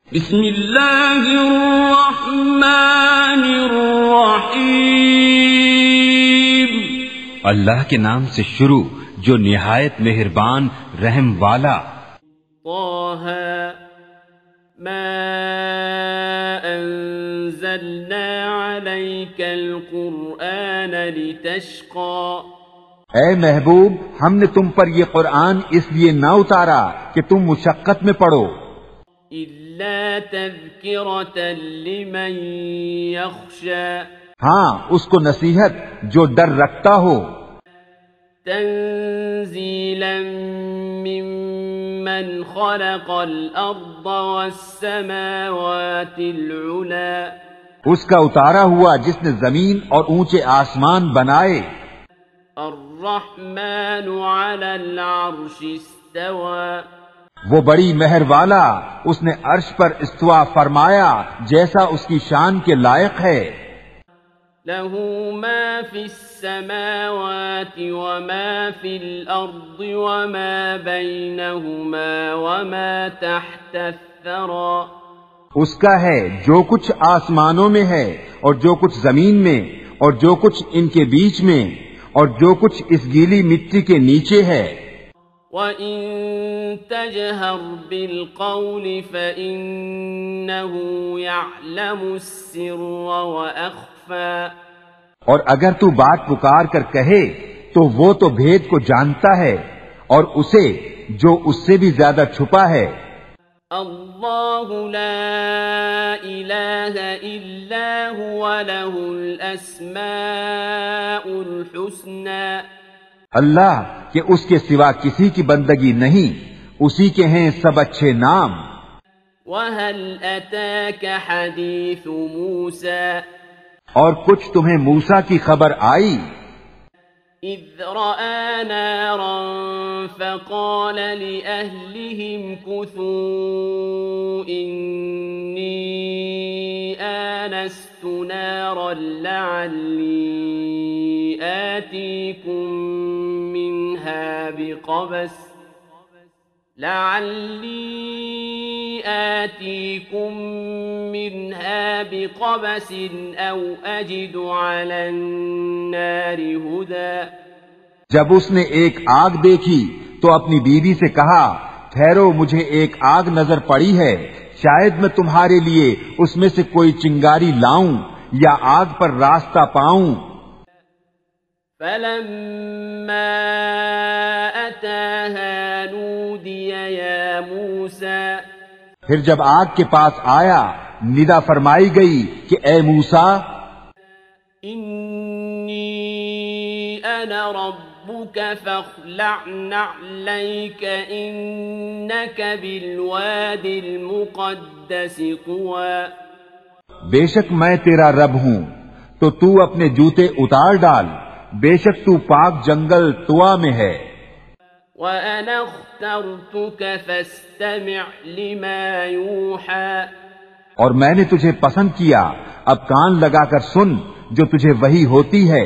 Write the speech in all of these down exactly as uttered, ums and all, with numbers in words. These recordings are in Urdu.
بسم اللہ الرحمن الرحیم، اللہ کے نام سے شروع جو نہایت مہربان رحم والا۔ طٰہ ما انزلنا علیک القرآن لتشقى۔ اے محبوب، ہم نے تم پر یہ قرآن اس لیے نہ اتارا کہ تم مشقت میں پڑو، الا تذکرۃ لمن یخشی، ہاں اس کو نصیحت جو ڈر رکھتا ہو، تنزیلا ممن خلق الارض والسماوات العلی، اس کا اتارا ہوا جس نے زمین اور اونچے آسمان بنائے، الرحمن علی العرش استوى، وہ بڑی مہر والا اس نے عرش پر استوا فرمایا جیسا اس کی شان کے لائق ہے، له ما في السماوات وما في الأرض وما بينهما وما تحت الثرى، اس کا ہے جو کچھ آسمانوں میں ہے اور جو کچھ زمین میں اور جو کچھ ان کے بیچ میں اور جو کچھ اس گیلی مٹی کے نیچے ہے، وَإِن تَجْهَرْ بِالْقَوْلِ فَإِنَّهُ يَعْلَمُ السِّرَّ وَأَخْفَى، اور اگر تو بات پکار کر کہے تو وہ تو بھید کو جانتا ہے اور اسے جو اس سے بھی زیادہ چھپا ہے۔ اللہ لا الہ الا هو له الاسماء الحسنى، اللہ کہ اس کے سوا کسی کی بندگی نہیں، اسی کے ہیں سب اچھے نام۔ وَهَلْ أَتَاكَ حَدِيثُ مُوسَى، اور کچھ تمہیں موسیٰ کی خبر آئی، اذ رأى نارا فقال لأهلهم كثوا إني آنست نارا لعلي آتيكم منها بقبس لعلي آتيكم منها بقبس أو أجد على النار هدى۔ جب اس نے ایک آگ دیکھی تو اپنی بیوی سے کہا، ٹھہرو مجھے ایک آگ نظر پڑی ہے، شاید میں تمہارے لیے اس میں سے کوئی چنگاری لاؤں یا آگ پر راستہ پاؤں۔ فلما أتاها نودي يا موسى، پھر جب آگ کے پاس آیا ندا فرمائی گئی کہ اے موسیٰ، إني أنا ربك فاخلع نعليك إنك بالواد المقدس طوى، بے شک میں تیرا رب ہوں تو تو اپنے جوتے اتار ڈال، بے شک تو پاک جنگل طوا میں ہے۔ وَأَنَا اخْتَرْتُكَ فَاسْتَمِعْ لِمَا يُوحَى، اور میں نے تجھے پسند کیا، اب کان لگا کر سن جو تجھے وحی ہوتی ہے۔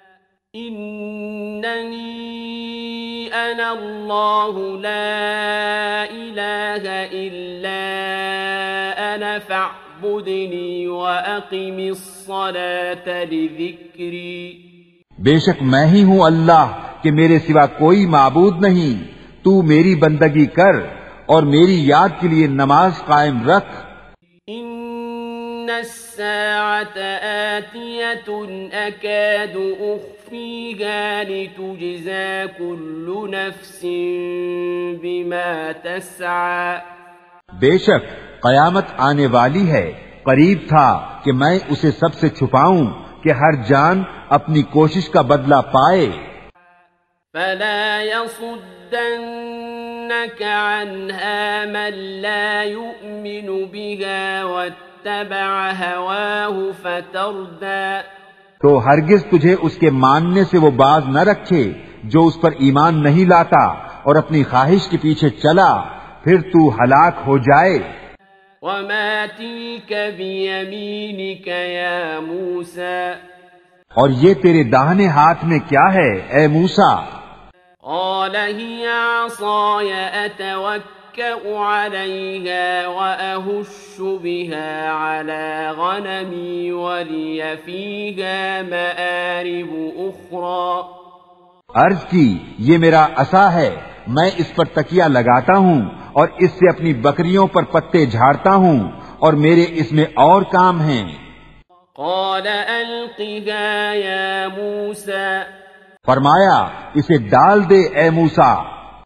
إِنَّنِي أَنَا اللَّهُ لَا إِلَٰهَ إِلَّا أَنَا فَاعْبُدْنِي وَأَقِمِ الصَّلَاةَ لِذِكْرِي، بے شک میں ہی ہوں اللہ کہ میرے سوا کوئی معبود نہیں، تو میری بندگی کر اور میری یاد کے لیے نماز قائم رکھ۔ إِنَّ السَّاعَةَ آتِيَةٌ أَكَادُ أُخْفِيهَا لِتُجْزَى كُلُّ نَفْسٍ بِمَا تَسْعَى، بے شک قیامت آنے والی ہے، قریب تھا کہ میں اسے سب سے چھپاؤں کہ ہر جان اپنی کوشش کا بدلہ پائے۔ فَلَا يَصُدَّنَّكَ عَنْهَا مَن لَّا يُؤْمِنُ بِهَا وَاتَّبَعَ هَوَاهُ فَتَرْدَىٰ، تو ہرگز تجھے اس کے ماننے سے وہ باز نہ رکھے جو اس پر ایمان نہیں لاتا اور اپنی خواہش کے پیچھے چلا، پھر تو ہلاک ہو جائے۔ وَمَا تِلْكَ بِيَمِينِكَ يَا مُوسَىٰ، اور یہ تیرے داہنے ہاتھ میں کیا ہے اے موسیٰ؟ قَالَ هِيَ عَصَايَ أَتَوَكَّلُ أتكأ عليها وأهش بها على غنمي ولي فيها مآرب أخرى. عرض کی یہ میرا عصا ہے، میں اس پر تکیہ لگاتا ہوں اور اس سے اپنی بکریوں پر پتے جھاڑتا ہوں اور میرے اس میں اور کام ہیں. قال ألقها يا موسى. فرمایا اسے ڈال دے اے موسیٰ.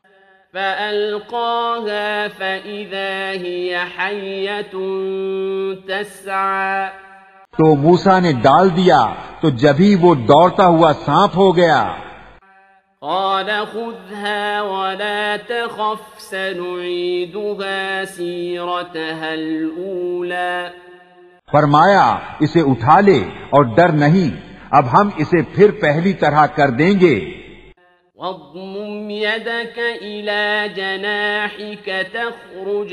فألقاها فإذا هي حية تسعى. تو موسیٰ نے ڈال دیا تو جبھی وہ دوڑتا ہوا سانپ ہو گیا. قال خذها ولا تخف سنعيدها سيرتها الأولى. فرمایا اسے اٹھا لے اور ڈر نہیں، اب ہم اسے پھر پہلی طرح کر دیں گے. واضمم يدك إلى جناحك تخرج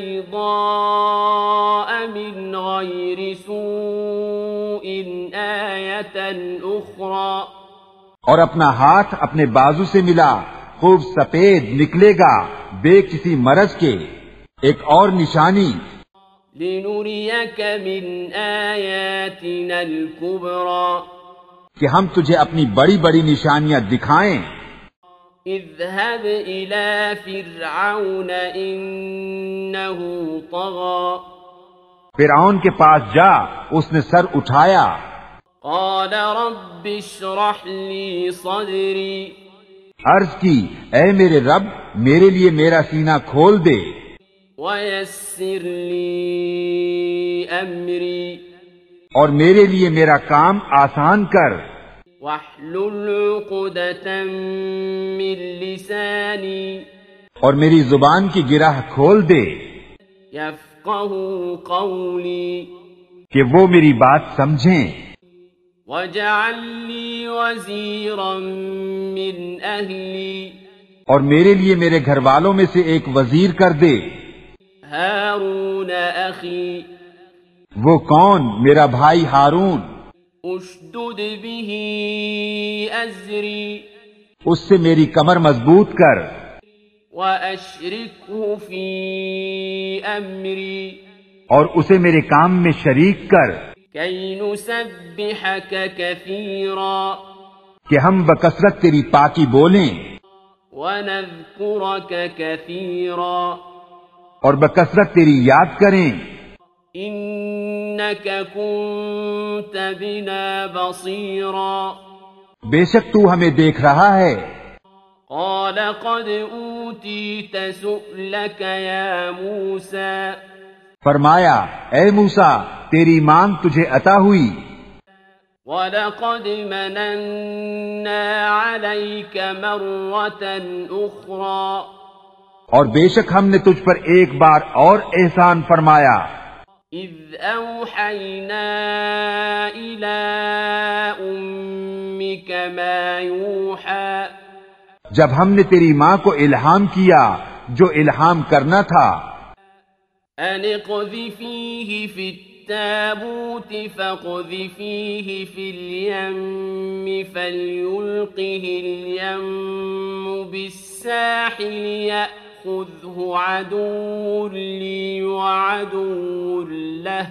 بيضاء من غير سوء آية أخرى. اور اپنا ہاتھ اپنے بازو سے ملا، خوب سفید نکلے گا بے کسی مرض کے، ایک اور نشانی. لنريك من آياتنا الكبرى. کہ ہم تجھے اپنی بڑی بڑی نشانیاں دکھائیں. اذهب إلى فرعون إنه طغى. فرعون کے پاس جا، اس نے سر اٹھایا. قال رب اشرح لي صدري. عرض کی اے میرے رب میرے لیے میرا سینہ کھول دے. ويسر لي أمري. اور میرے لیے میرا کام آسان کر. واحلل عقدة من لساني. اور میری زبان کی گرہ کھول دے. يفقهوا قولي. کہ وہ میری بات سمجھیں. واجعل لي وزيرا من أهلي. اور میرے لیے میرے گھر والوں میں سے ایک وزیر کر دے. هارون أخي. وہ کون؟ میرا بھائی ہارون. اشدد به أزري. اس سے میری کمر مضبوط کر. وأشركه في أمري. اور اسے میرے کام میں شریک کر. كي نسبحك كثيرا. کہ ہم بکثرت تیری پاکی بولیں. ونذكرك كثيرا. اور بکثرت تیری یاد کریں. إنك كنت بنا بصيرا. بے شک تو ہمیں دیکھ رہا ہے. قال قد أوتيت سؤلك يا موسى. فرمایا اے موسیٰ تیری مانگ تجھے عطا ہوئی. وَلَقَدْ مَنَنَّا عَلَيْكَ مَرَّةً أُخْرَى. اور بے شک ہم نے تجھ پر ایک بار اور احسان فرمایا. إِذْ أَوْحَيْنَا إِلَىٰ أُمِّكَ مَا يُوحَىٰ. جب ہم نے تیری ماں کو الہام کیا جو الہام کرنا تھا. أَنِ اقْذِفِيهِ فِي التَّابُوتِ فَاقْذِفِيهِ فِي الْيَمِّ فَلْيُلْقِهِ الْيَمُّ بِالسَّاحِلِ يَأْخُذْهُ عَدُوٌّ لِّي وَعَدُوٌّ لَّهُ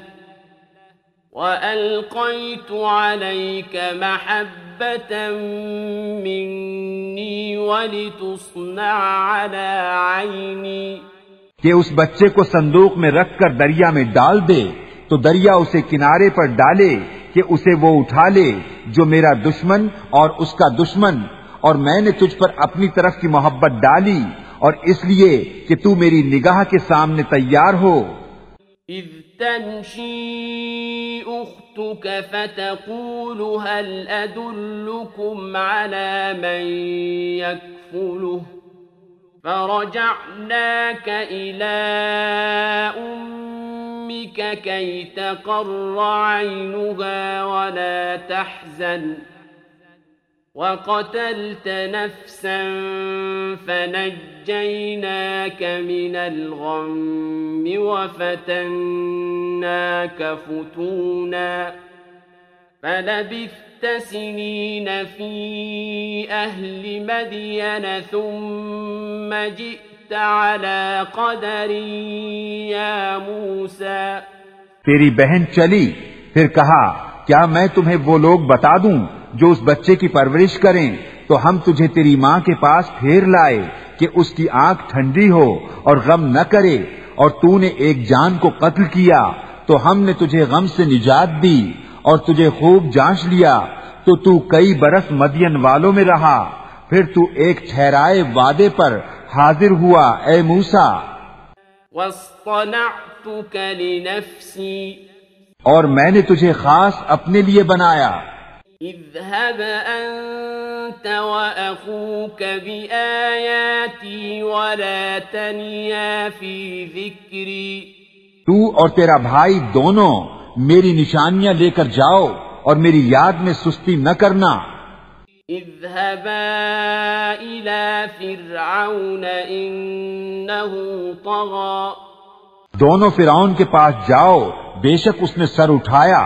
وَأَلْقَيْتُ عَلَيْكَ مَحَبَّةً مِّنِّي وَلِتُصْنَعَ عَلَىٰ عَيْنِي. کہ اس بچے کو صندوق میں رکھ کر دریا میں ڈال دے تو دریا اسے کنارے پر ڈالے کہ اسے وہ اٹھا لے جو میرا دشمن اور اس کا دشمن، اور میں نے تجھ پر اپنی طرف کی محبت ڈالی اور اس لیے کہ تو میری نگاہ کے سامنے تیار ہو. إذ تمشي أختك فتقول هل أدلكم على من يكفله فرجعناك إلى أمك كي تقر عينها ولا تحزن وقتلت نفسا فنجيناك من الغم وفتناك فتونا فلبثت سنين في أهل مدين ثم جئت على قدر يا موسى تیری بہن چلی، پھر کہا کیا میں تمہیں وہ لوگ بتا دوں جو اس بچے کی پرورش کریں؟ تو ہم تجھے تیری ماں کے پاس پھیر لائے کہ اس کی آنکھ ٹھنڈی ہو اور غم نہ کرے، اور تو نے ایک جان کو قتل کیا تو ہم نے تجھے غم سے نجات دی اور تجھے خوب جانچ لیا، تو تو کئی برس مدین والوں میں رہا، پھر تو ایک ٹھہرائے وعدے پر حاضر ہوا اے موسیٰ۔ واصطنعتك لنفسي اور میں نے تجھے خاص اپنے لیے بنایا۔ اذهب أنت وأخوك بآياتي ولا تنيا في ذكري تو اور تیرا بھائی دونوں میری نشانیاں لے کر جاؤ اور میری یاد میں سستی نہ کرنا۔ اذهبا إلى فرعون إنه طغى دونوں فرعون کے پاس جاؤ، بے شک اس نے سر اٹھایا۔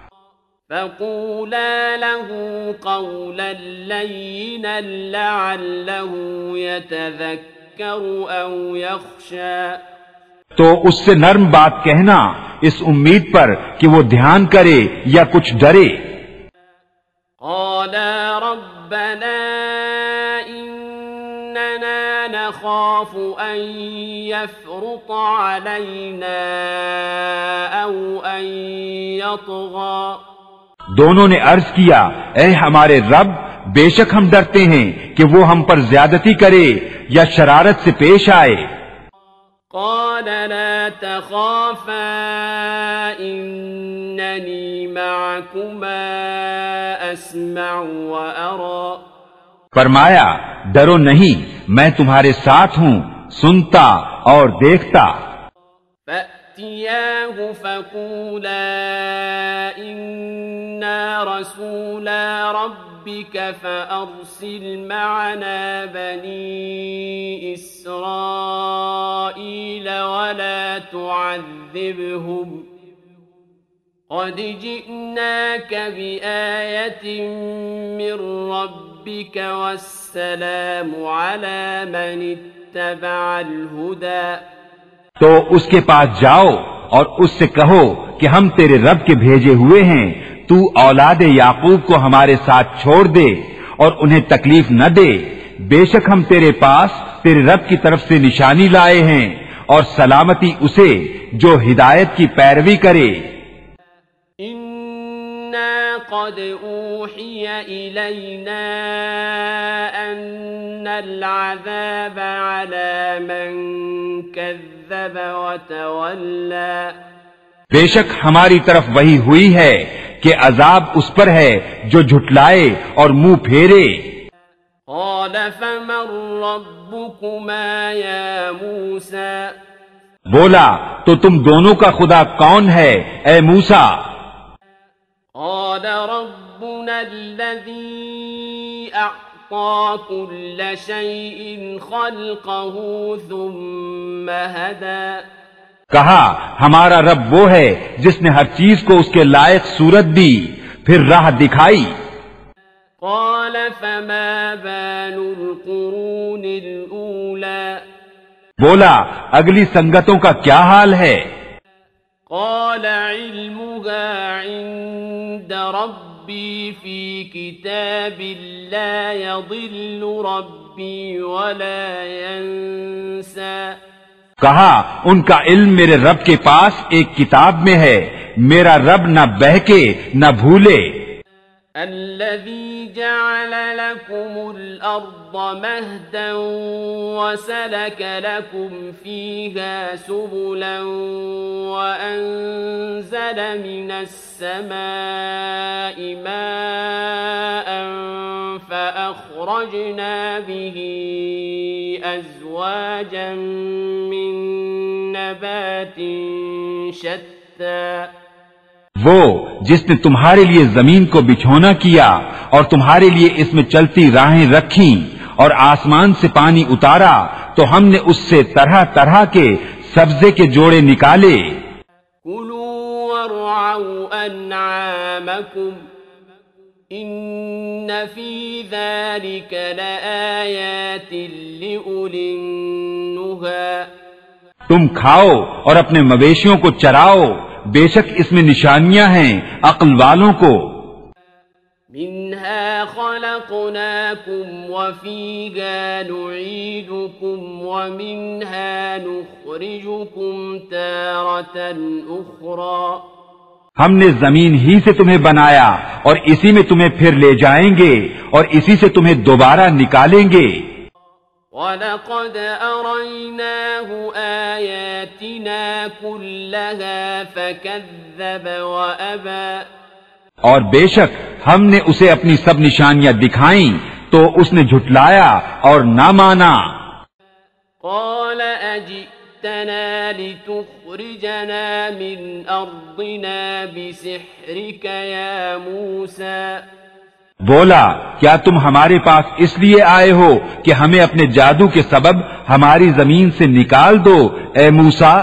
فقولا له قولا لينا لعله يتذكر أو يخشى تو اس سے نرم بات کہنا اس امید پر کہ وہ دھیان کرے یا کچھ ڈرے۔ قالا ربنا إننا نخاف أن يفرط علينا أو أن يطغى دونوں نے عرض کیا اے ہمارے رب، بے شک ہم ڈرتے ہیں کہ وہ ہم پر زیادتی کرے یا شرارت سے پیش آئے۔ قال لا تخافا إنني معكما أسمع وأرى فرمایا ڈرو نہیں، میں تمہارے ساتھ ہوں، سنتا اور دیکھتا۔ فأتياه فقولا إنا رسولا ربك فأرسل معنا بني إسرائيل ولا تعذبهم قد جئناك بآية من ربك والسلام على من اتبع الهدى تو اس کے پاس جاؤ اور اس سے کہو کہ ہم تیرے رب کے بھیجے ہوئے ہیں، تو اولاد یعقوب کو ہمارے ساتھ چھوڑ دے اور انہیں تکلیف نہ دے، بے شک ہم تیرے پاس تیرے رب کی طرف سے نشانی لائے ہیں، اور سلامتی اسے جو ہدایت کی پیروی کرے۔ إنا قد أوحي إلينا أن العذاب على من كذب وتولى بے شک ہماری طرف وحی ہوئی ہے کہ عذاب اس پر ہے جو جھٹلائے اور منہ پھیرے۔ قال فمن ربكما يا موسى بولا تو تم دونوں کا خدا کون ہے اے موسیٰ؟ قال ربنا الذي أعطى كل شيء خلقه ثم هدى کہا ہمارا رب وہ ہے جس نے ہر چیز کو اس کے لائق صورت دی پھر راہ دکھائی۔ قال فما بال القرون الأولى بولا اگلی سنگتوں کا کیا حال ہے؟ قال علمها عند ربي في كتاب لا يضل ربي ولا ينسى کہا ان کا علم میرے رب کے پاس ایک کتاب میں ہے، میرا رب نہ بہکے نہ بھولے۔ الذي جعل لكم الأرض مهدا وسلك لكم فيها سبلا وأنزل من السماء ماء فأخرجنا به أزواجا من نبات شتى وہ جس نے تمہارے لیے زمین کو بچھونا کیا اور تمہارے لیے اس میں چلتی راہیں رکھیں اور آسمان سے پانی اتارا تو ہم نے اس سے طرح طرح کے سبزے کے جوڑے نکالے۔ کلوا وارعوا انعامکم إن في ذلك لآيات لأولي النهى تم کھاؤ اور اپنے مویشیوں کو چراؤ، بے شک اس میں نشانیاں ہیں عقل والوں کو۔ منها خلقناكم وفيها نعيدكم ومنها نخرجكم تارة أخرى ہم نے زمین ہی سے تمہیں بنایا اور اسی میں تمہیں پھر لے جائیں گے اور اسی سے تمہیں دوبارہ نکالیں گے۔ وَلَقَدْ أَرَيْنَاهُ آيَاتِنَا كُلَّهَا فَكَذَّبَ وَأَبَى اور بے شک ہم نے اسے اپنی سب نشانیاں دکھائیں تو اس نے جھٹلایا اور نہ مانا۔ قَالَ أَجِئْتَنَا لِتُخْرِجَنَا مِنْ أَرْضِنَا بِسِحْرِكَ يَا مُوسَى بولا کیا تم ہمارے پاس اس لیے آئے ہو کہ ہمیں اپنے جادو کے سبب ہماری زمین سے نکال دو اے موسیٰ؟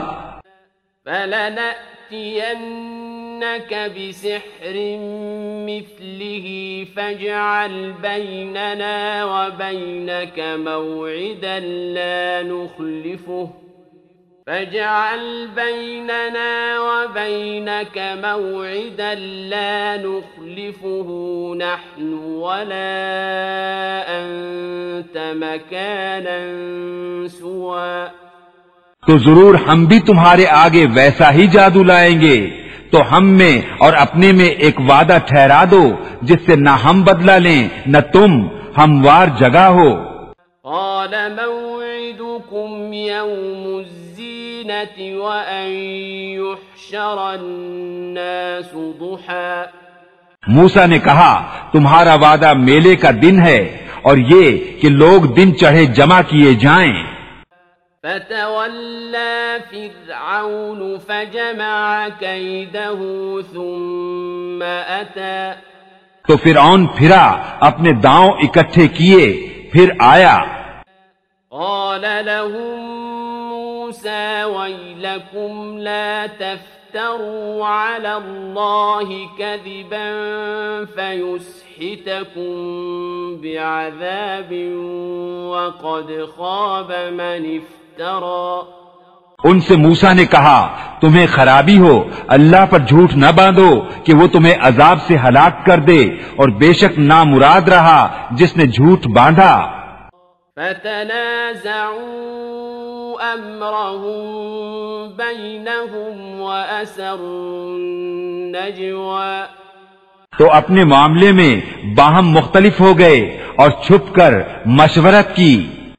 فَلَنَأْتِيَنَّكَ بِسِحْرٍ مِثْلِهِ فَاجْعَلْ بَيْنَنَا وَبَيْنَكَ مَوْعِدًا لَا نُخْلِفُهُ فَاجْعَلْ بَيْنَنَا وَبَيْنَكَ مَوْعِدًا لَا نُخْلِفُهُ نَحْنُ وَلَا أَنْتَ مَكَانًا سُوًى تو ضرور ہم بھی تمہارے آگے ویسا ہی جادو لائیں گے، تو ہم میں اور اپنے میں ایک وعدہ ٹھہرا دو جس سے نہ ہم بدلہ لیں نہ تم، ہموار جگہ ہو۔ قال موعدكم يوم الزينة وأن يحشر الناس ضحى موسیٰ نے کہا تمہارا وعدہ میلے کا دن ہے اور یہ کہ لوگ دن چڑھے جمع کیے جائیں۔ فتولى فرعون فجمع كيده ثم أتى تو فرعون پھرا اپنے داؤں اکٹھے کیے پھر آیا۔ قال لهم موسى ويلكم لا تفتروا على الله كذبا فيسحتكم بعذاب وقد خاب من افترى ان سے موسیٰ نے کہا تمہیں خرابی ہو، اللہ پر جھوٹ نہ باندھو کہ وہ تمہیں عذاب سے ہلاک کر دے، اور بے شک نامراد رہا جس نے جھوٹ باندھا۔ فتنازعوا امرهم بينهم واسروا النجوى تو اپنے معاملے میں باہم مختلف ہو گئے اور چھپ کر مشورت کی۔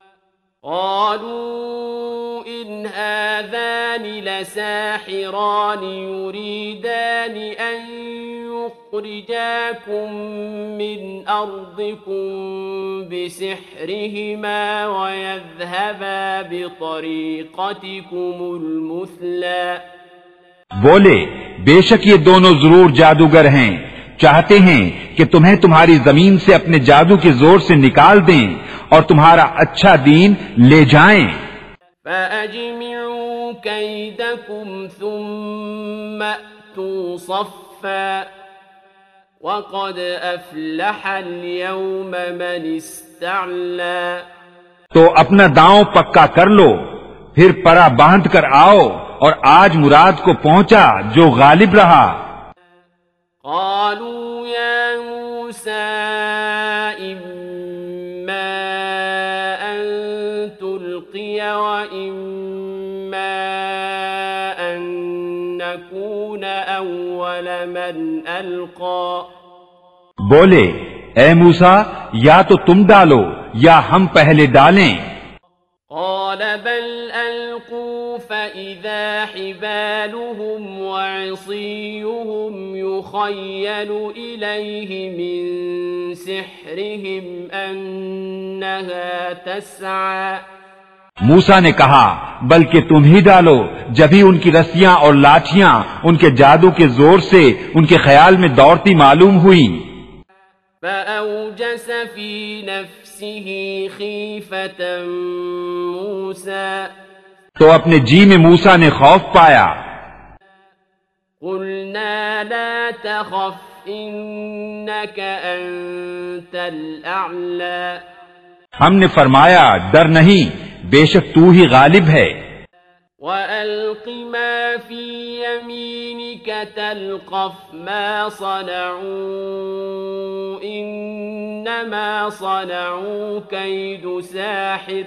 قالوا ان هذان لساحران يريدان ان يخرجاكم من أرضكم بسحرهما ويذهبا بطريقتكم المثلى بولے بے شک یہ دونوں ضرور جادوگر ہیں، چاہتے ہیں کہ تمہیں تمہاری زمین سے اپنے جادو کے زور سے نکال دیں اور تمہارا اچھا دین لے جائیں۔ فَأَجْمِعُوا كَيْدَكُمْ ثُمَّ أْتُوا صَفًّا وَقَدْ أَفْلَحَ الْيَوْمَ مَنِ اسْتَعْلَى تو اپنا داؤں پکا کر لو، پھر پرا باندھ کر آؤ، اور آج مراد کو پہنچا جو غالب رہا۔ قالوا يا موسى إما أن تلقي وإما أن نكون أول من ألقى بولے اے موسیٰ یا تو تم ڈالو یا ہم پہلے ڈالیں۔ قال بل ألقوا فإذا حبالهم وعصيهم يخيل إليه من سحرهم أنها تسعى موسیٰ نے کہا بلکہ تم ہی ڈالو، جبھی ان کی رسیاں اور لاٹھیاں ان کے جادو کے زور سے ان کے خیال میں دوڑتی معلوم ہوئی۔ فأوجس في نفسه خيفة موسى تو اپنے جی میں موسیٰ نے خوف پایا۔ قلنا لا تخف إنك أنت الأعلى. ہم نے فرمایا ڈر نہیں، بے شک تو ہی غالب ہے. وَأَلْقِ مَا فِي يَمِينِكَ تَلْقَفْ مَا صَنَعُوا إِنَّمَا صَنَعُوا كَيْدُ سَاحِرٍ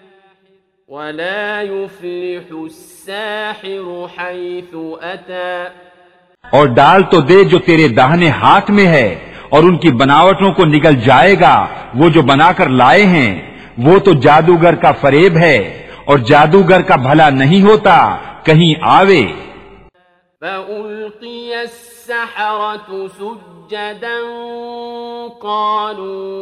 وَلَا يُفْلِحُ السَّاحِرُ حَيْثُ أَتَى. اور ڈال تو دے جو تیرے داہنے ہاتھ میں ہے، اور ان کی بناوٹوں کو نگل جائے گا وہ جو بنا کر لائے ہیں. وہ تو جادوگر کا فریب ہے، اور جادوگر کا بھلا نہیں ہوتا کہیں آوے. فَأُلْقِيَ السَّحَرَةُ سُجَّدًا قَالُوا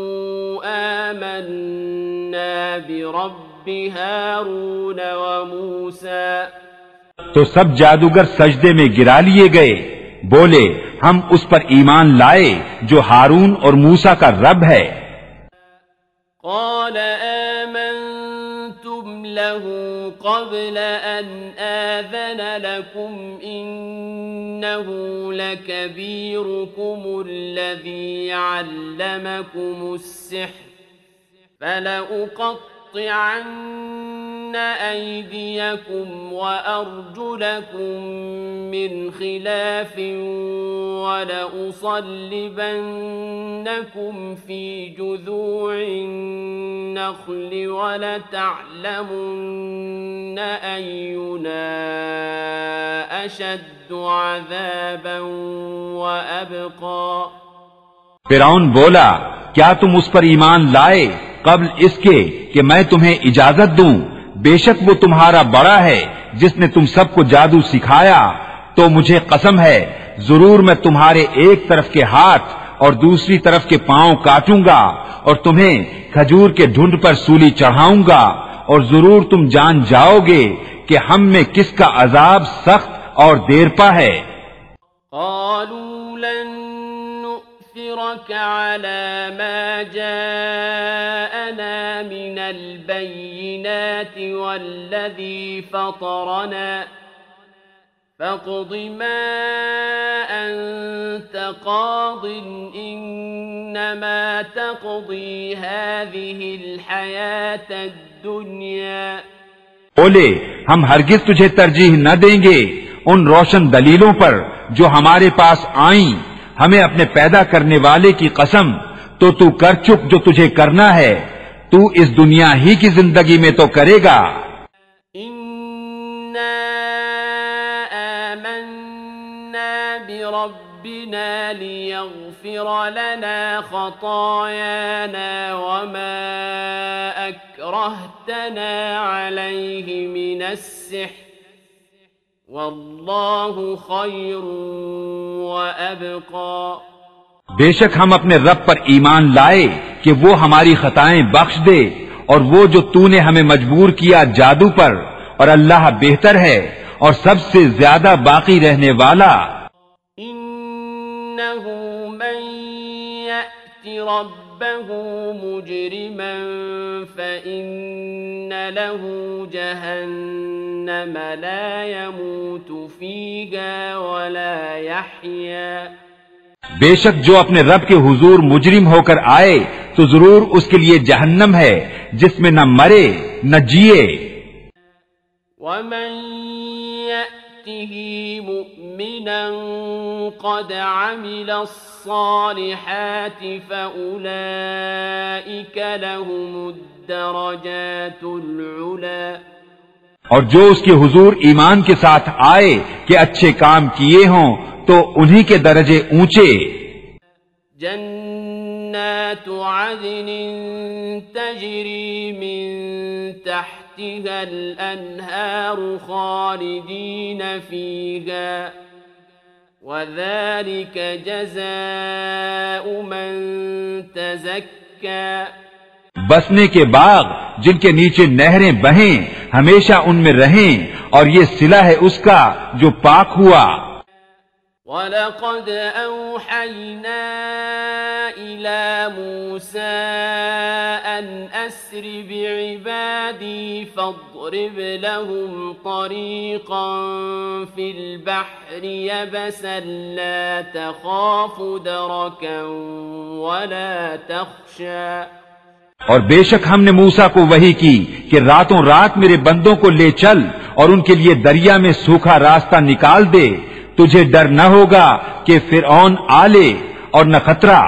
آمَنَّا بِرَبِّ هَارُونَ وَمُوسَى. تو سب جادوگر سجدے میں گرا لیے گئے، بولے ہم اس پر ایمان لائے جو ہارون اور موسیٰ کا رب ہے. قال آمنتم له قبل أن آذن لكم إنه لكبيركم الذي علمكم السحر فلأقطعن أيديكم وأرجلكم من خلاف ولأصلبنكم في جذوع النخل ولتعلمن أينا أشد عذابا وأبقى. فرعون بولا کیا تم اس پر ایمان لائے قبل اس کے کہ میں تمہیں اجازت دوں؟ بے شک وہ تمہارا بڑا ہے جس نے تم سب کو جادو سکھایا. تو مجھے قسم ہے ضرور میں تمہارے ایک طرف کے ہاتھ اور دوسری طرف کے پاؤں کاٹوں گا اور تمہیں کھجور کے ڈھونڈ پر سولی چڑھاؤں گا، اور ضرور تم جان جاؤ گے کہ ہم میں کس کا عذاب سخت اور دیرپا ہے. قالوا لن نؤثرك على ما جاءنا من البينات والذي فطرنا فاقض ما أنت قاض إنما تقضي هذه الحياة الدنيا. بولے ہم ہرگز تجھے ترجیح نہ دیں گے ان روشن دلیلوں پر جو ہمارے پاس آئیں. ہمیں اپنے پیدا کرنے والے کی قسم تو تو کر چک جو تجھے کرنا ہے، تو اس دنیا ہی کی زندگی میں تو کرے گا. بربنا ليغفر لنا خطايانا وما أكرهتنا عليه من السحر والله خير وأبقى. بے شک ہم اپنے رب پر ایمان لائے کہ وہ ہماری خطائیں بخش دے، اور وہ جو تو نے ہمیں مجبور کیا جادو پر، اور اللہ بہتر ہے اور سب سے زیادہ باقی رہنے والا. إنه من يأت ربه مجرما فإن له جهنم لا يموت فيها ولا يحيا. بے شک جو اپنے رب کے حضور مجرم ہو کر آئے تو ضرور اس کے لیے جہنم ہے جس میں نہ مرے نہ جیے. ومن يأته مؤمنا قد عمل الصالحات فأولئك لهم الدرجات العلا. اور جو اس کے حضور ایمان کے ساتھ آئے کہ اچھے کام کیے ہوں تو انہی کے درجے اونچے. جنات عدن تجری من تحتها الأنهار خالدين فيها وذلك جزاء من تزكى. بسنے کے باغ جن کے نیچے نہریں بہیں ہمیشہ ان میں رہیں، اور یہ صلہ ہے اس کا جو پاک ہوا. وَلَقَدْ أَوْحَيْنَا إِلَى مُوسَىٰ أَنْ أَسْرِ بِعِبَادِي فَاضْرِبْ لَهُمْ طَرِيقًا فِي الْبَحْرِ يَبَسًا لَّا تَخَافُ دَرَكًا وَلَا تَخْشَىٰ۔ اور بے شک ہم نے موسیٰ کو وحی کی کہ راتوں رات میرے بندوں کو لے چل اور ان کے لیے دریا میں سوکھا راستہ نکال دے، تجھے ڈر نہ ہوگا کہ فرعون آلے اور نہ خطرہ۔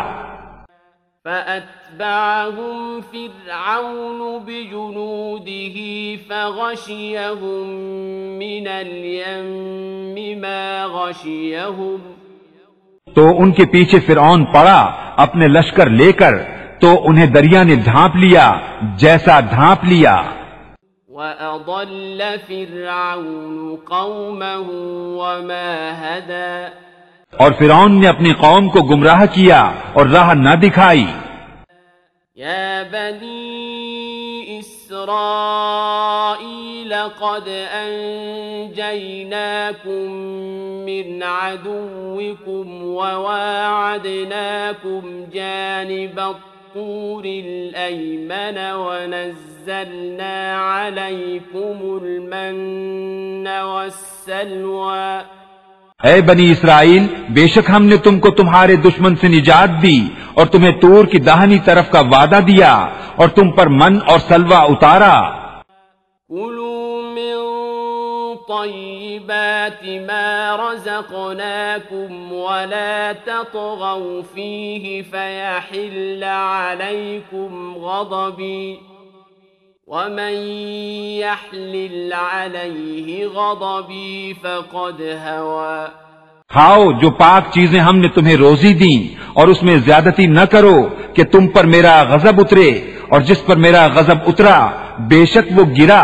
فَأَتْبَعَهُمْ فِرْعَوْنُ بِجُنُودِهِ فَغَشِيَهُم مِّنَ الْيَمِّ مَا غَشِيَهُمْ، تو ان کے پیچھے فرعون پڑا اپنے لشکر لے کر، تو انہیں دریا نے ڈھانپ لیا جیسا ڈھانپ لیا۔ وَأَضَلَّ فِرْعَوْنُ قَوْمَهُ وَمَا هَدَىٰ، اور فرعون نے اپنی قوم کو گمراہ کیا اور راہ نہ دکھائی۔ يَا بَنِي إِسْرَائِيلَ قَدْ أَنجَيْنَاكُم مِّنْ عَدُوِّكُمْ وَوَاعَدْنَاكُمْ جَانِبَ الطُّورِ الْأَيْمَنَ وَنَزَّلْنَا عَلَيْكُمُ الْمَنَّ وَالسَّلْوَىٰ۔ اے بنی اسرائیل، بے شک ہم نے تم کو تمہارے دشمن سے نجات دی اور تمہیں طور کی داہنی طرف کا وعدہ دیا اور تم پر من اور سلوہ اتارا۔ کُلُوا مِن طَيِّبَاتِ مَا رَزَقْنَاكُمْ وَلَا تَطْغَوْا فِيهِ فَيَحِلَّ عَلَيْكُمْ غَضَبِي وَمَن يَحْلِلْ عَلَيْهِ غَضَبِي فَقَدْ هَوَىٰ۔ کھاؤ جو پاک چیزیں ہم نے تمہیں روزی دیں اور اس میں زیادتی نہ کرو کہ تم پر میرا غضب اترے، اور جس پر میرا غضب اترا بے شک وہ گرا۔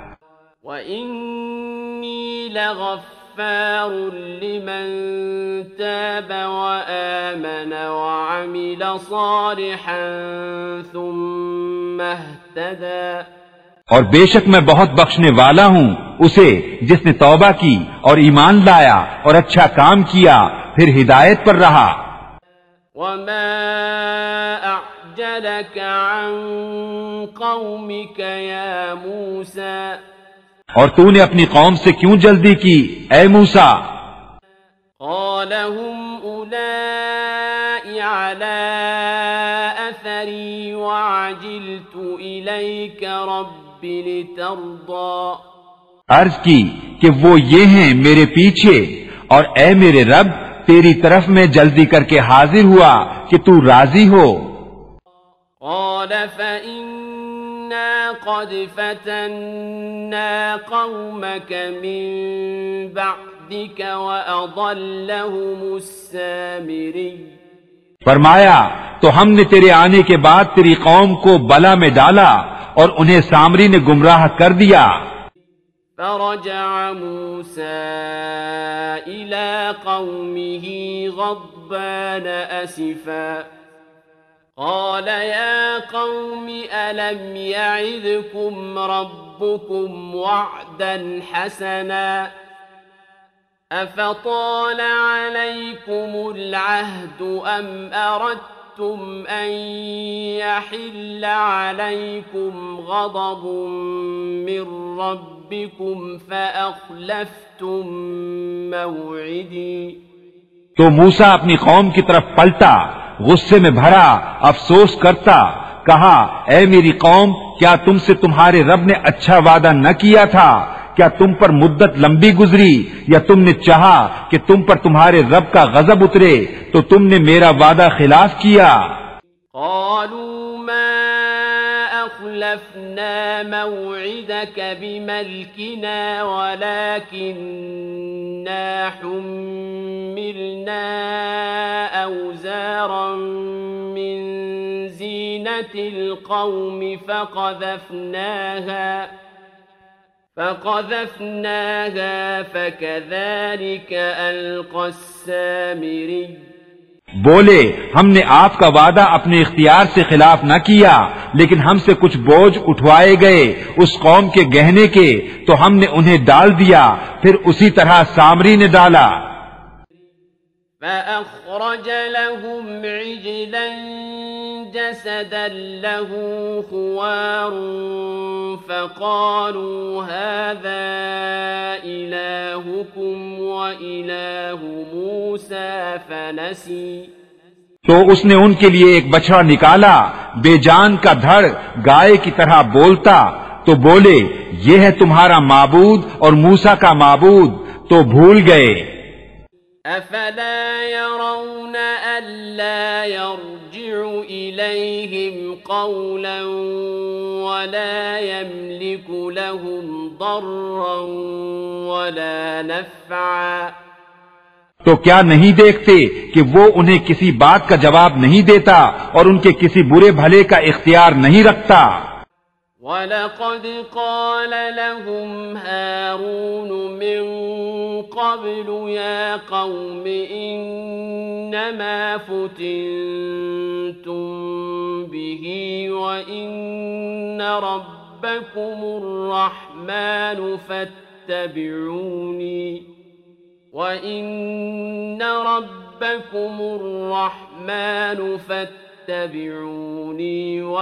وَإِنِّي لَغَفَّارٌ لِّمَن تَابَ وَآمَنَ وَعَمِلَ صَالِحًا ثُمَّ اهْتَدَىٰ، اور بے شک میں بہت بخشنے والا ہوں اسے جس نے توبہ کی اور ایمان لایا اور اچھا کام کیا پھر ہدایت پر رہا۔ وَمَا أَعْجَلَكَ عَن قَوْمِكَ يَا مُوسَىٰ، اور تو نے اپنی قوم سے کیوں جلدی کی اے موسیٰ؟ قَالَ هُمْ أُولَاءِ عَلَىٰ أَثَرِي وَعَجِلْتُ إِلَيْكَ رَبِّ لِتَرْضَىٰ۔ عرض کی کہ وہ یہ ہیں میرے پیچھے، اور اے میرے رب تیری طرف میں جلدی کر کے حاضر ہوا کہ تو راضی ہو۔ قَالَ فَإِنَّا قَدْ فَتَنَّا قَوْمَكَ مِن بَعْدِكَ وَأَضَلَّهُمُ السَّامِرِيُّ۔ فرمایا تو ہم نے تیرے آنے کے بعد تیری قوم کو بلا میں ڈالا اور انہیں سامری نے گمراہ کر دیا۔ فرجع موسى إلى قومه غضبان أسفا قال يا قوم ألم يعدكم ربكم وعدا حسنا أفطال عليكم العهد أم أردتم أن يحل عليكم غضب من ربكم فأخلفتم موعدي۔ تو موسیٰ اپنی قوم کی طرف پلٹا، غصے میں بھرا، افسوس کرتا، کہا اے میری قوم، کیا تم سے تمہارے رب نے اچھا وعدہ نہ کیا تھا؟ کیا تم پر مدت لمبی گزری یا تم نے چاہا کہ تم پر تمہارے رب کا غضب اترے تو تم نے میرا وعدہ خلاف کیا؟ قالوا ما أخلفنا موعدك بملكنا ولكننا حملنا أوزارا من زينة القوم فقذفناها فقذفناها فكذلك ألقى السامري۔ بولے ہم نے آپ کا وعدہ اپنے اختیار سے خلاف نہ کیا، لیکن ہم سے کچھ بوجھ اٹھوائے گئے اس قوم کے گہنے کے، تو ہم نے انہیں ڈال دیا، پھر اسی طرح سامری نے ڈالا۔ فأخرج لهم عجلا جسدا له خوار فقالوا هذا إلهكم وإله موسى فنسي تو اس نے ان کے لیے ایک بچڑا نکالا بے جان کا دھڑ گائے کی طرح بولتا، تو بولے یہ ہے تمہارا معبود اور موسیٰ کا معبود، تو بھول گئے۔ افلا يرون الا يرجع اليهم قولا ولا يملك لهم ضرا ولا نفعا، تو کیا نہیں دیکھتے کہ وہ انہیں کسی بات کا جواب نہیں دیتا اور ان کے کسی برے بھلے کا اختیار نہیں رکھتا۔ وَلَقَدْ قَالَ لَهُمْ هَارُونُ مِنْ قَبْلُ يَا قَوْمِ إِنَّمَا فُتِنْتُمْ بِهِ وَإِنَّ رَبَّكُمُ الرَّحْمَنُ فَاتَّبِعُونِي وَإِنَّ رَبَّكُمُ الرَّحْمَنُ فَاتَّبِعُونِي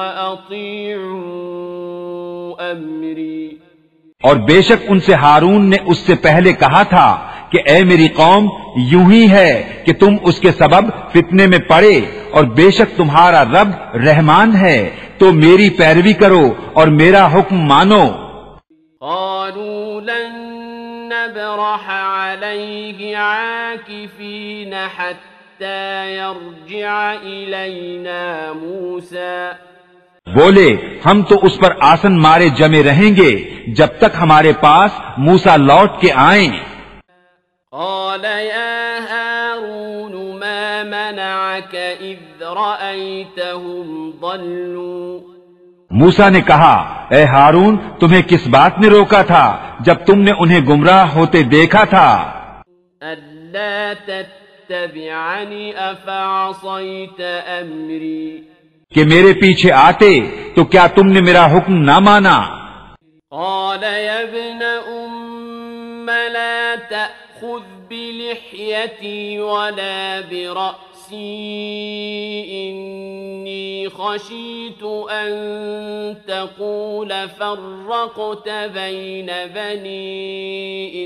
وَأَطِيعُوا أَمْرِي۔ اور بے شک ان سے ہارون نے اس سے پہلے کہا تھا کہ اے میری قوم، یوں ہی ہے کہ تم اس کے سبب فتنے میں پڑے، اور بے شک تمہارا رب رحمان ہے، تو میری پیروی کرو اور میرا حکم مانو۔ قالوا لن نبرح عليه عاكفين حتى يرجع إلينا موسى، بولے ہم تو اس پر آسن مارے جمے رہیں گے جب تک ہمارے پاس موسیٰ لوٹ کے آئیں۔ قال يا هارون ما منعك إذ رأيتهم ضلوا، موسیٰ نے کہا اے ہارون تمہیں کس بات نے روکا تھا جب تم نے انہیں گمراہ ہوتے دیکھا تھا؟ ألا تتبعني أفعصيت أمري، کہ میرے پیچھے آتے تو کیا تم نے میرا حکم نہ مانا؟ قال يا ابن أم لا تأخذ بلحيتي ولا برأسي إني خشيت أن تقول فرقت بين بني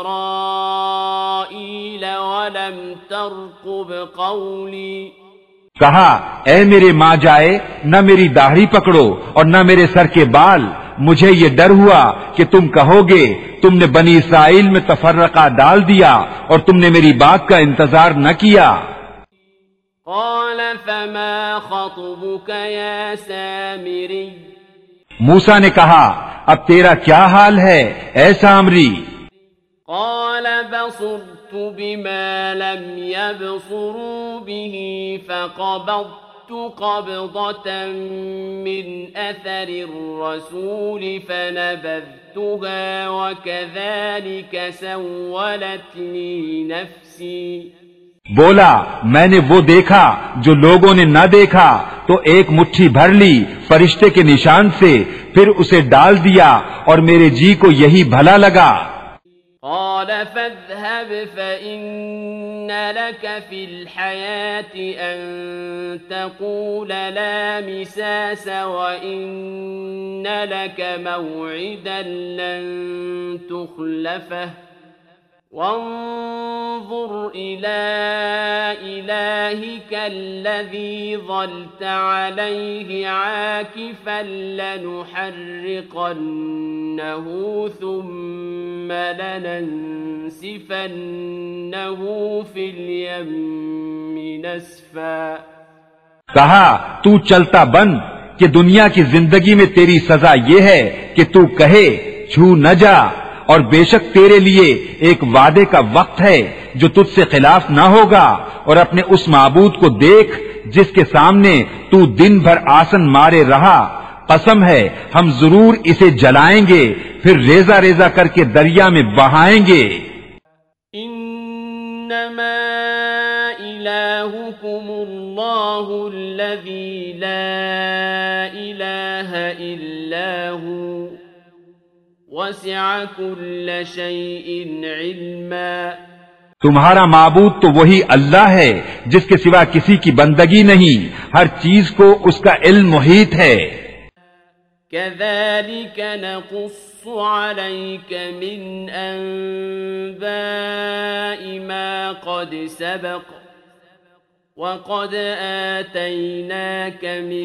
إسرائيل ولم ترقب قولي۔ کہا اے میرے ماں جائے، نہ میری داڑھی پکڑو اور نہ میرے سر کے بال، مجھے یہ ڈر ہوا کہ تم کہو گے تم نے بنی اسرائیل میں تفرقہ ڈال دیا اور تم نے میری بات کا انتظار نہ کیا۔ قال فما خطبك يا سامري، موسیٰ نے کہا اب تیرا کیا حال ہے اے سامری؟ قال بصرت بما لم يبصروا به فقبضت قبضة من أثر الرسول فنبذتها وكذلك سولت لي نفسي۔ بولا میں نے وہ دیکھا جو لوگوں نے نہ دیکھا، تو ایک مٹھی بھر لی فرشتے کے نشان سے، پھر اسے ڈال دیا اور میرے جی کو یہی بھلا لگا۔ قال فاذهب فإن لك في الحياة أن تقول لا مساس وإن لك موعدا لن تخلفه وانظر إلى إلهك الذي ظلت عليه عاكفا لنحرقنه ثم لننسفنه في اليم نسفا۔ کہا تو چلتا بن کہ دنیا کی زندگی میں تیری سزا یہ ہے کہ تو کہے چھو نہ جا، اور بے شک تیرے لیے ایک وعدے کا وقت ہے جو تجھ سے خلاف نہ ہوگا، اور اپنے اس معبود کو دیکھ جس کے سامنے تو دن بھر آسن مارے رہا، قسم ہے ہم ضرور اسے جلائیں گے پھر ریزہ ریزہ کر کے دریا میں بہائیں گے۔ انما الہکم اللہ الذی لا الہ الا ہو وسع كل شيء علما۔ تمہارا معبود تو وہی اللہ ہے جس کے سوا کسی کی بندگی نہیں، ہر چیز کو اس کا علم محیط ہے۔ كذلك نقص عليك من أنباء ما قد سبق وقد آتيناك من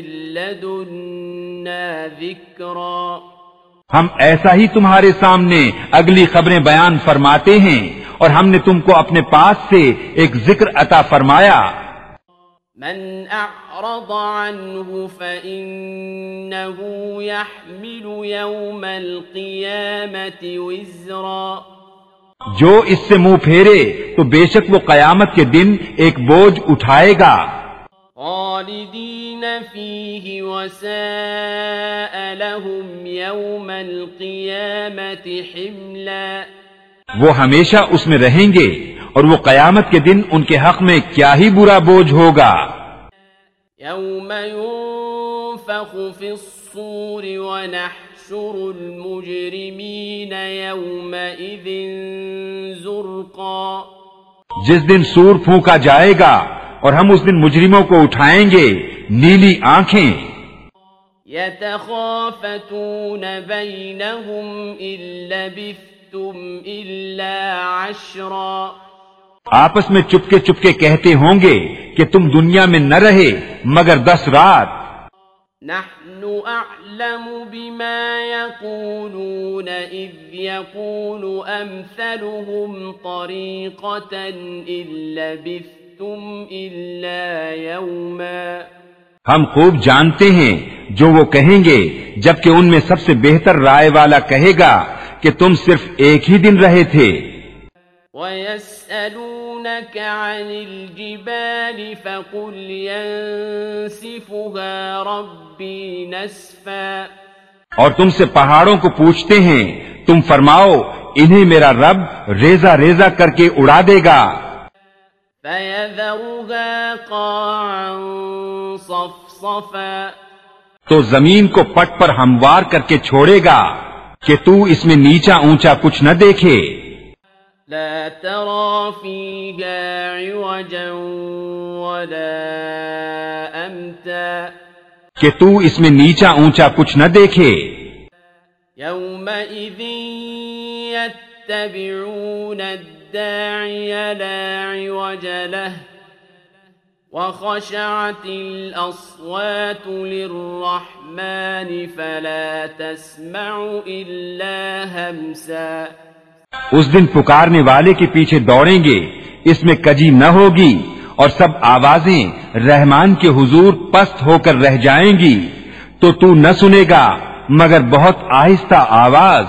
لدنا ذكرا۔ ہم ایسا ہی تمہارے سامنے اگلی خبریں بیان فرماتے ہیں اور ہم نے تم کو اپنے پاس سے ایک ذکر عطا فرمایا۔ من اعرض عنه فإنه يحمل يوم القيامة وزرا۔ جو اس سے منہ پھیرے تو بے شک وہ قیامت کے دن ایک بوجھ اٹھائے گا۔ خالدین فیہ وساء لهم یوم القیامت حملا۔ وہ ہمیشہ اس میں رہیں گے اور وہ قیامت کے دن ان کے حق میں کیا ہی برا بوجھ ہوگا۔ یوم ينفخ فی الصور ونحشر المجرمین یومئذ زرقا۔ جس دن سور پھونکا جائے گا اور ہم اس دن مجرموں کو اٹھائیں گے نیلی آنکھیں۔ یتخافتون بینہم ان لبثتم الا عشرا۔ آپس میں چپکے چپکے کہتے ہوں گے کہ تم دنیا میں نہ رہے مگر دس رات۔ نحن اعلم بما يقولون اذ يقول امثلهم طريقة ان لبثتم الا يوما۔ ہم خوب جانتے ہیں جو وہ کہیں گے جبکہ ان میں سب سے بہتر رائے والا کہے گا کہ تم صرف ایک ہی دن رہے تھے۔ وَيَسْأَلُونَكَ عَنِ الْجِبَالِ فَقُلْ يَنسِفُهَا رَبِّي نَسْفًا۔ اور تم سے پہاڑوں کو پوچھتے ہیں، تم فرماؤ انہیں میرا رب ریزہ ریزہ کر کے اڑا دے گا۔ فَيَذَرُهَا قَاعًا صَفْصَفًا۔ تو زمین کو پٹ پر ہموار کر کے چھوڑے گا کہ تو اس میں نیچا اونچا کچھ نہ دیکھے۔ لا ترى فيها عوجا ولا أمتا۔ کہ تو اس میں نیچا اونچا کچھ نہ دیکھے۔ يومئذ يتبعون الداعي لا عوج له وخشعت الأصوات للرحمن فلا تسمع إلا همسا۔ اس دن پکارنے والے کے پیچھے دوڑیں گے، اس میں کجی نہ ہوگی اور سب آوازیں رحمان کے حضور پست ہو کر رہ جائیں گی تو تو نہ سنے گا مگر بہت آہستہ آواز۔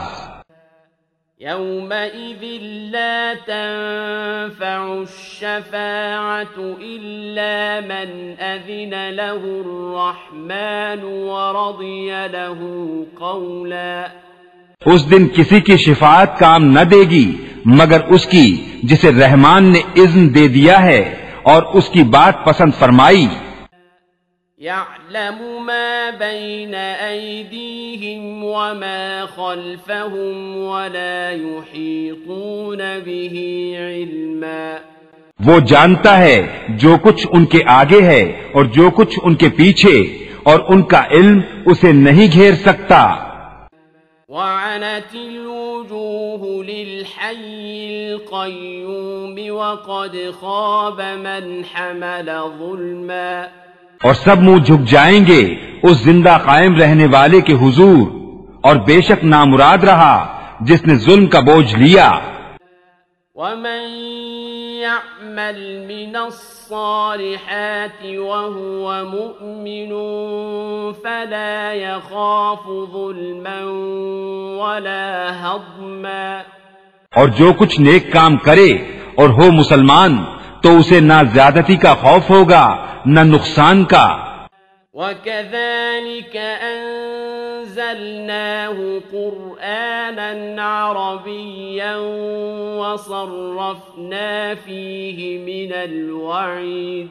يومئذ لا تنفع الشفاعة إلا من أذن له الرحمن ورضي له قولا۔ اس دن کسی کی شفاعت کام نہ دے گی مگر اس کی جسے رحمان نے اذن دے دیا ہے اور اس کی بات پسند فرمائی۔ يعلم ما بين أيديهم وما خلفهم ولا يحيطون به علما۔ وہ جانتا ہے جو کچھ ان کے آگے ہے اور جو کچھ ان کے پیچھے، اور ان کا علم اسے نہیں گھیر سکتا۔ وعنت الوجوه للحي القيوم وقد خاب من حمل ظلما۔ اور سب منہ جھک جائیں گے اس زندہ قائم رہنے والے کے حضور، اور بے شک نامراد رہا جس نے ظلم کا بوجھ لیا۔ ومن يعمل من الصالحات وهو مؤمن فلا يخاف ظلما ولا هضما۔ اور جو کچھ نیک کام کرے اور ہو مسلمان تو اسے نہ زیادتی کا خوف ہوگا نہ نقصان کا۔ وَكَذَلِكَ أَنزَلْنَاهُ قُرْآنًا عَرَبِيًّا وَصَرَّفْنَا فِيهِ مِنَ الْوَعِيدِ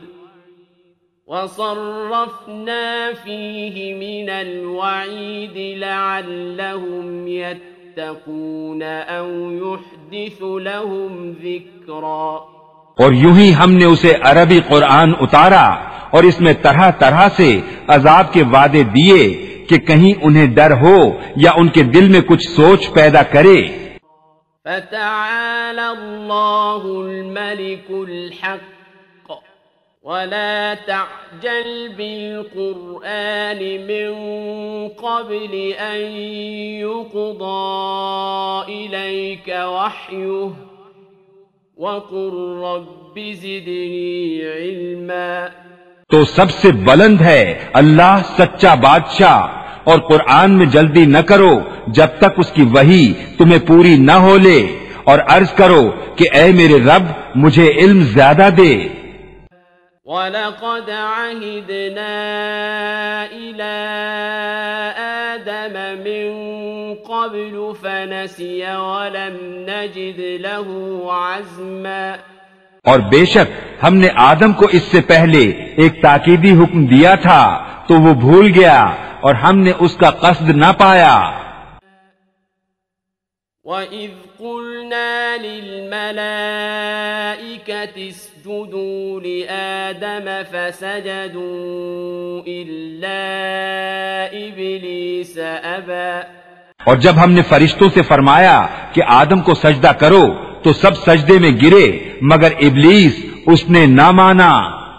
وَصَرَّفْنَا فِيهِ مِنَ الْوَعِيدِ لَعَلَّهُمْ يَتَّقُونَ يتقون أو يحدث لهم ذكرا. اور یوں ہی ہم نے اسے عربی قرآن اتارا اور اس میں طرح طرح سے عذاب کے وعدے دیے کہ کہیں انہیں ڈر ہو یا ان کے دل میں کچھ سوچ پیدا کرے. فتعالى الله الملك الحق ولا تعجل بالقرآن من قبل أن يقضى إليك وحيه وقل رب زدني علما. تو سب سے بلند ہے اللہ سچا بادشاہ، اور قرآن میں جلدی نہ کرو جب تک اس کی وحی تمہیں پوری نہ ہو لے، اور عرض کرو کہ اے میرے رب مجھے علم زیادہ دے. وَلَقَدْ عَهِدْنَا إِلَىٰ آدَمَ مِن قَبْلُ فَنَسِيَ وَلَمْ نَجِدْ لَهُ عَزْمًا. اور بے شک ہم نے آدم کو اس سے پہلے ایک تاکیدی حکم دیا تھا تو وہ بھول گیا اور ہم نے اس کا قصد نہ پایا. وَإِذْ قُلْنَا لِلْمَلَائِكَةِ اسْجُدُوا لِآدَمَ فَسَجَدُوا إِلَّا إِبْلِيسَ أَبَى. اور جب ہم نے فرشتوں سے فرمایا کہ آدم کو سجدہ کرو تو سب سجدے میں گرے مگر ابلیس اس نے نہ مانا.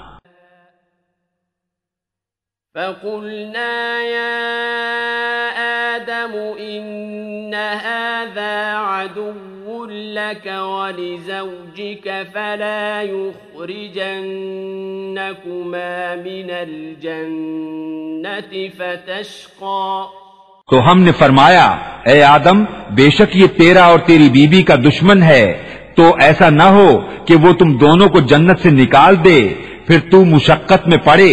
فَقُلْنَا يَا آدَمُ إِنَّ هَذَا عَدُوٌّ لَكَ وَلِزَوْجِكَ فَلَا يُخْرِجَنَّكُمَا مِنَ الْجَنَّةِ فَتَشْقَى. تو ہم نے فرمایا اے آدم بے شک یہ تیرا اور تیری بیوی کا دشمن ہے، تو ایسا نہ ہو کہ وہ تم دونوں کو جنت سے نکال دے پھر تو مشقت میں پڑے.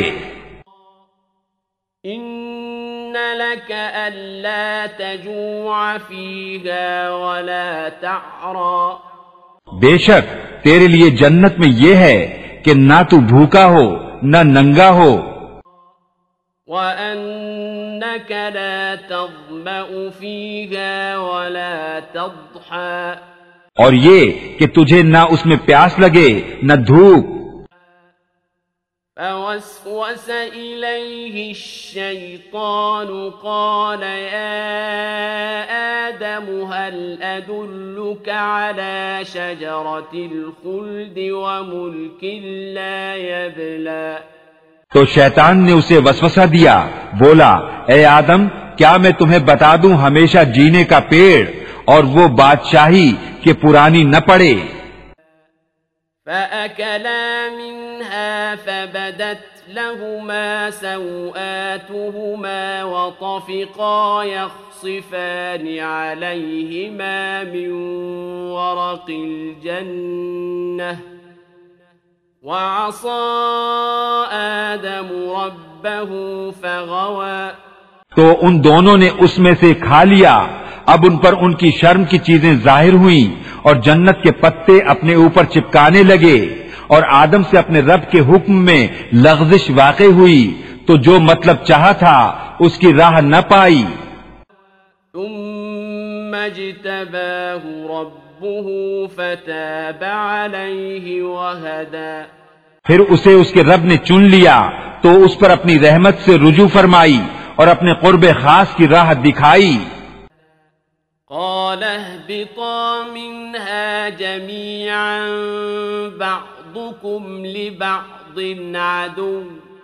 إِنَّ لَكَ أَلَّا تَجُوعَ فِيهَا وَلَا تَعْرَى. بے شک تیرے لیے جنت میں یہ ہے کہ نہ تو بھوکا ہو نہ ننگا ہو، وَأَنَّكَ لَا تَظْمَأُ فِيهَا وَلَا تَضْحَى. اور یہ کہ تجھے نہ اس میں پیاس لگے نہ دھوپ. فَوَسْوَسَ إِلَيْهِ الشَّيْطَانُ قَالَ يَا آدَمُ هَلْ أَدُلُّكَ عَلَى شَجَرَةِ الْخُلْدِ وَمُلْكٍ لَا يَبْلَى. تو شیطان نے اسے وسوسہ دیا، بولا اے آدم کیا میں تمہیں بتا دوں ہمیشہ جینے کا پیڑ اور وہ بادشاہی کہ پرانی نہ پڑے. فَأَكَلَا مِنْهَا فَبَدَتْ لَهُمَا سَوْآتُهُمَا وَطَفِقَا يَخْصِفَانِ عَلَيْهِمَا مِنْ وَرَقِ الْجَنَّةِ وَعَصَى آدَمُ رَبَّهُ فَغَوَى. تو ان دونوں نے اس میں سے کھا لیا، اب ان پر ان کی شرم کی چیزیں ظاہر ہوئیں اور جنت کے پتے اپنے اوپر چپکانے لگے، اور آدم سے اپنے رب کے حکم میں لغزش واقع ہوئی تو جو مطلب چاہا تھا اس کی راہ نہ پائی. ثُمَّ اجْتَبَاهُ رَبُّهُ فَتَابَ عَلَيْهِ وَهَدَى. پھر اسے اس کے رب نے چن لیا تو اس پر اپنی رحمت سے رجوع فرمائی اور اپنے قرب خاص کی راہ دکھائی. قَالَ اهْبِطَا مِنْهَا جَمِيعًا بَعْضُكُمْ لِبَعْضٍ عَدُوٌّ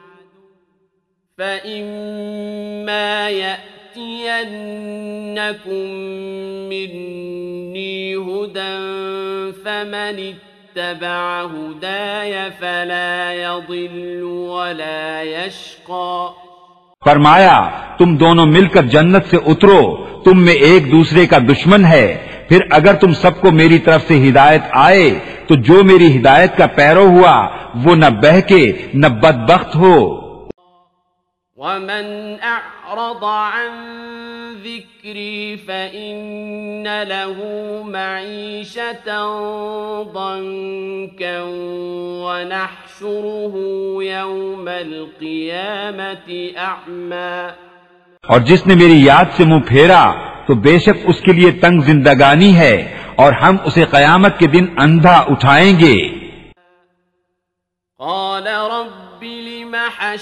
فَإِمَّا يَأْتِيَنَّكُم مِّنِّي هُدًى فَمَنِ اتَّبَعَ هُدَايَ فَلَا يَضِلُّ وَلَا يَشْقَى. فرمایا تم دونوں مل کر جنت سے اترو، تم میں ایک دوسرے کا دشمن ہے، پھر اگر تم سب کو میری طرف سے ہدایت آئے تو جو میری ہدایت کا پیرو ہوا وہ نہ بہکے نہ بدبخت ہو. وَمَنْ أَعْرَضَ عَنْ ذِكْرِي فَإِنَّ لَهُ مَعِيشَةً ضَنكًا وَنَحْشُرُهُ يَوْمَ الْقِيَامَةِ أَعْمَى. اور جس نے میری یاد سے منہ پھیرا تو تو بے شک اس کے لیے تنگ زندگانی ہے اور ہم اسے قیامت کے دن اندھا اٹھائیں گے۔ قال رب لم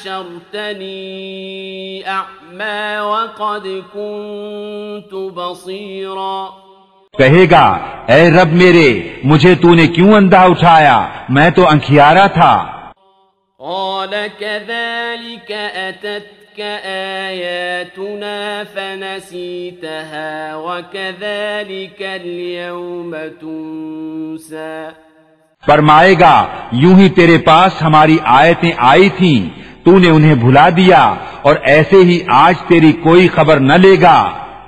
حشرتني أعمى وقد كنت بصيرا کہے گا اے رب میرے مجھے تو نے کیوں اندھا اٹھایا، میں تو انکھیارا تھا۔ قال كذلك أتتك آياتنا فنسيتها وكذلك اليوم تنسى۔ فرمائے گا یوں ہی تیرے پاس ہماری آیتیں آئی تھیں، تو نے انہیں بھلا دیا اور ایسے ہی آج تیری کوئی خبر نہ لے گا۔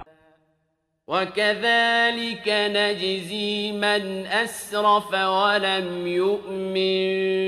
وَكَذَلِكَ نَجْزِي مَنْ أَسْرَفَ وَلَمْ يُؤْمِنْ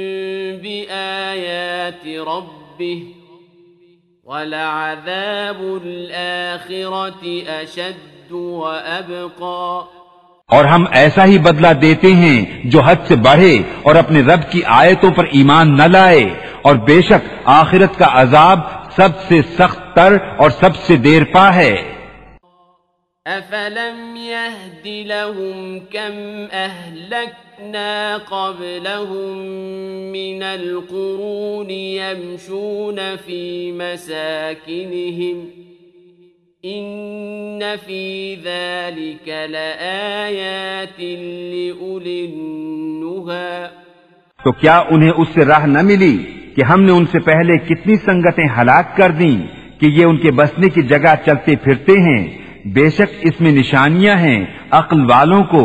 بِآيَاتِ رَبِّهِ وَلَعَذَابُ الْآخِرَةِ أَشَدُّ وَأَبْقَى۔ اور ہم ایسا ہی بدلہ دیتے ہیں جو حد سے بڑھے اور اپنے رب کی آیتوں پر ایمان نہ لائے، اور بے شک آخرت کا عذاب سب سے سخت تر اور سب سے دیر پا ہے۔ أَفَلَمْ يَهْدِ لَهُمْ كَمْ أَهْلَكْنَا قَبْلَهُمْ مِنَ الْقُرُونِ يَمْشُونَ فِي مَسَاكِنِهِمْ إِنَّ فِي ذَلِكَ لَآيَاتٍ لِأُولِي النُّهَى۔ تو کیا انہیں اس سے راہ نہ ملی کہ ہم نے ان سے پہلے کتنی سنگتیں ہلاک کر دیں کہ یہ ان کے بسنے کی جگہ چلتے پھرتے ہیں، بے شک اس میں نشانیاں ہیں عقل والوں کو۔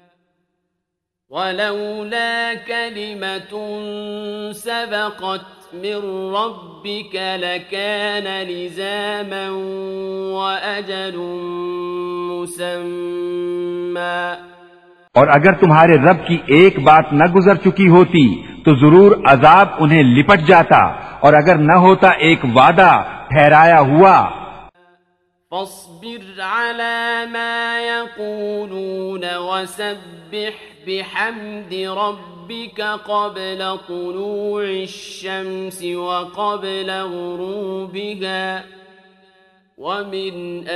وَلَوْلَا كَلِمَةٌ سَبَقَتْ مِن رَّبِّكَ لَكَانَ لِزَامًا وَأَجَلٌ مُّسَمًّى۔ اور اگر تمہارے رب کی ایک بات نہ گزر چکی ہوتی تو ضرور عذاب انہیں لپٹ جاتا، اور اگر نہ ہوتا ایک وعدہ ٹھہرایا ہوا۔ فاصبر على ما يقولون وسبح بحمد ربك قبل طلوع الشمس وقبل غروبها ومن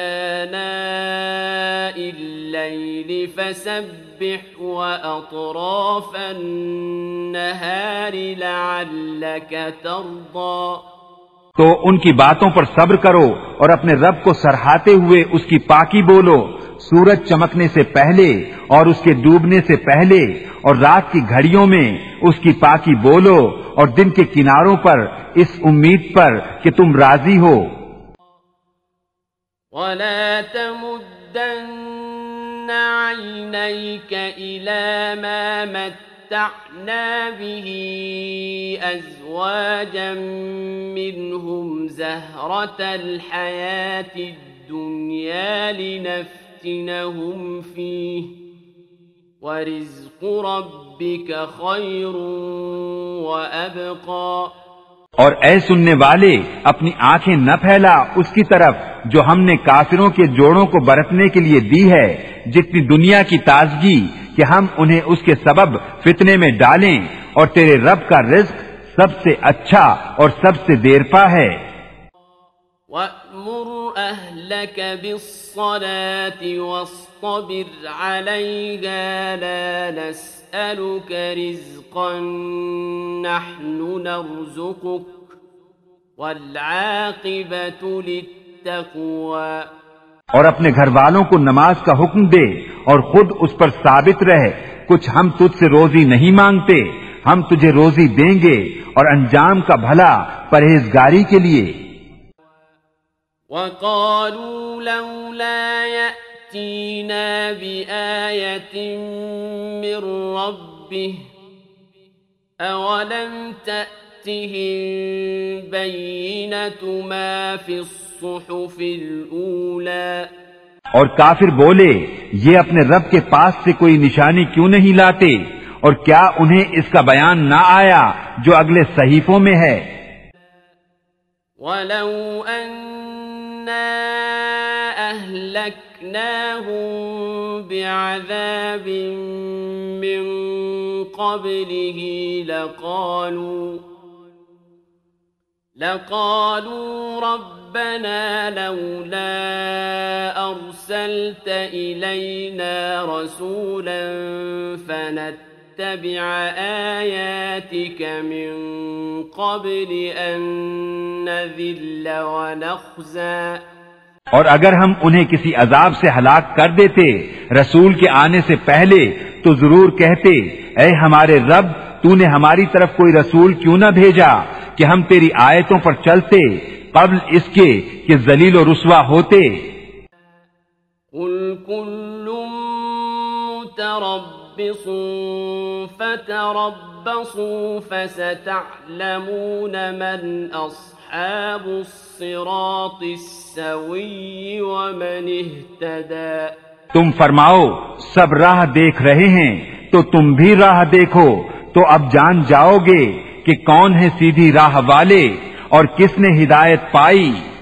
آناء الليل فسبح وأطراف النهار لعلك ترضى۔ تو ان کی باتوں پر صبر کرو اور اپنے رب کو سراہتے ہوئے اس کی پاکی بولو، سورج چمکنے سے پہلے اور اس کے ڈوبنے سے پہلے اور رات کی گھڑیوں میں اس کی پاکی بولو، اور دن کے کناروں پر اس امید پر کہ تم راضی ہو۔ وَلَا تَمُدَّنَّ عَيْنَيْكَ إِلَى مَا مَتَّعْنَا بِهِ أَزْوَاجًا مِّنْهُمْ زَهْرَةَ الْحَيَاةِ الدُّنْيَا لِنَفْتِنَهُمْ فِيهِ وَرِزْقُ رَبِّكَ خَيْرٌ وَأَبْقَى۔ اور اے سننے والے اپنی آنکھیں نہ پھیلا اس کی طرف جو ہم نے کافروں کے جوڑوں کو برتنے کے لیے دی ہے، جتنی دنیا کی تازگی کہ ہم انہیں اس کے سبب فتنے میں ڈالیں، اور تیرے رب کا رزق سب سے اچھا اور سب سے دیرپا ہے۔ وَأْمُرْ أَهْلَكَ بِالصَّلَاةِ وَاصْطَبِرْ عَلَيْهَا لَا نَسْأَلُكَ رِزْقًا نَحْنُ نَرْزُقُكَ وَالْعَاقِبَةُ لِلتَّقْوَى۔ اور اپنے گھر والوں کو نماز کا حکم دے اور خود اس پر ثابت رہ، کچھ ہم تجھ سے روزی نہیں مانگتے، ہم تجھے روزی دیں گے، اور انجام کا بھلا پرہیزگاری کے لیے۔ وَقَالُوا لَوْلَا يَأْتِينَا بِآيَةٍ مِّن رَّبِّهِ أَوَلَمْ تَأْتِهِم بَيِّنَةُ مَا فِي الصُّحُفِ الْأُولَى۔ اور کافر بولے یہ اپنے رب کے پاس سے کوئی نشانی کیوں نہیں لاتے، اور کیا انہیں اس کا بیان نہ آیا جو اگلے صحیفوں میں ہے۔ وَلَوْ أَنَّا أَهْلَكْنَاهُم بِعَذَابٍ مِّن قَبْلِهِ لَقَالُوا لقالوا ربنا لولا أرسلت إلينا رسولا فنتبع آياتك من قبل أن نذل ونخزى اور اگر ہم انہیں کسی عذاب سے ہلاک کر دیتے رسول کے آنے سے پہلے تو ضرور کہتے اے ہمارے رب تو نے ہماری طرف کوئی رسول کیوں نہ بھیجا کہ ہم تیری آیتوں پر چلتے قبل اس کے کہ ذلیل و رسوا ہوتے۔ قل كل متربص فتربصوا فستعلمون من أصحاب الصراط السوي ومن اهتدى۔ تم فرماؤ سب راہ دیکھ رہے ہیں تو تم بھی راہ دیکھو تو اب جان جاؤ گے کہ کون ہے سیدھی راہ والے اور کس نے ہدایت پائی۔